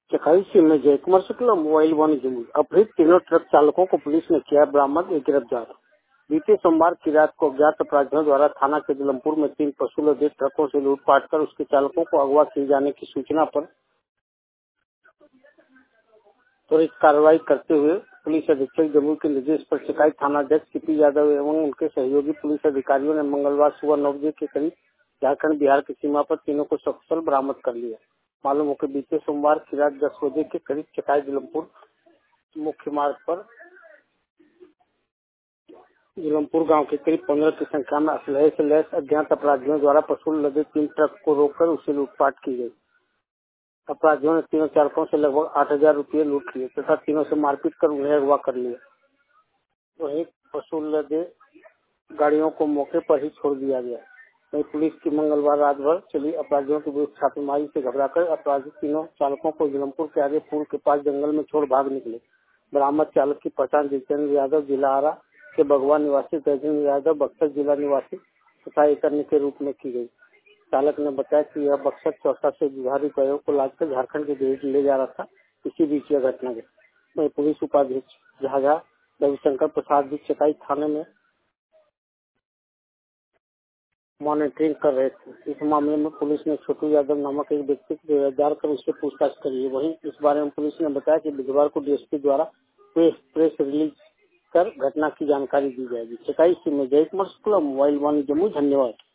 चकाई से में Jaykumar Shukla mobile one Jamui अपहृत तीनों ट्रक चालकों को पुलिस ने किया बरामद, एक गिरफ्तार। बीते सोमवार की रात को अज्ञात अपराधियों द्वारा थाना के जलमपुर में 3 पशु लदे ट्रकों से लूटपाट कर उसके चालकों को अगवा किए जाने की सूचना पर त्वरित कार्रवाई करते हुए पुलिस अधीक्षक जमुई के निर्देश पर चकाई थानाध्यक्ष सीपी यादव एवं उनके सहयोगी पुलिस अधिकारियों ने मंगलवार सुबह 9 बजे के करीब झारखंड बिहार की सीमा पर तीनों को सकुशल बरामद कर लिया। मालूम हो कि बीते सोमवार की रात 10 बजे के करीब चकाई जलमपुर मुख्य मार्ग पर जलमपुर गांव के करीब 15 की संख्या में असलहे से लैस अज्ञात अपराधियों द्वारा पशु लदे 3 ट्रक को रोककर उसे लूटपाट की गई। अपराधियों ने तीनों चालकों से लगभग 8,000 रुपये लूट लिए तथा तीनों से मारपीट कर उन्हें अगवा कर लिया। वहीं पशु लदे गाड़ियों को मौके पर ही छोड़ दिया गया। वहीं पुलिस की मंगलवार रात भर चली अपराधियों के विरुद्ध छापेमारी से घबराकर अपराधी तीनों चालकों को जलमपुर के आगे पुल के पास जंगल में छोड़ भाग निकले। बरामद चालक की पहचान जितेंद्र यादव जिला आरा के बगवा निवासी, तेजेंद्र यादव बक्सर जिला निवासी तथा एक अन्य के रूप में की गई। चालक ने बताया कि यह बक्सर चौसा से जुझारू गायों को लादकर झारखंड के देश ले जा रहा था। इसी बीच यह घटना घटी। वहीं पुलिस उपाधीक्षक झाझा रविशंकर प्रसाद भी चकाई थाने में मॉनिटरिंग कर रहे थे। इस मामले में पुलिस ने छोटू यादव नामक एक व्यक्ति को गिरफ्तार कर उससे पूछताछ करी है। वहीं इस बारे में पुलिस ने बताया कि बुधवार को डीएसपी द्वारा प्रेस रिलीज कर घटना की जानकारी दी जाएगी। चकाई से में जयकुमार शुक्ला मोबाइल वन जमुई। धन्यवाद।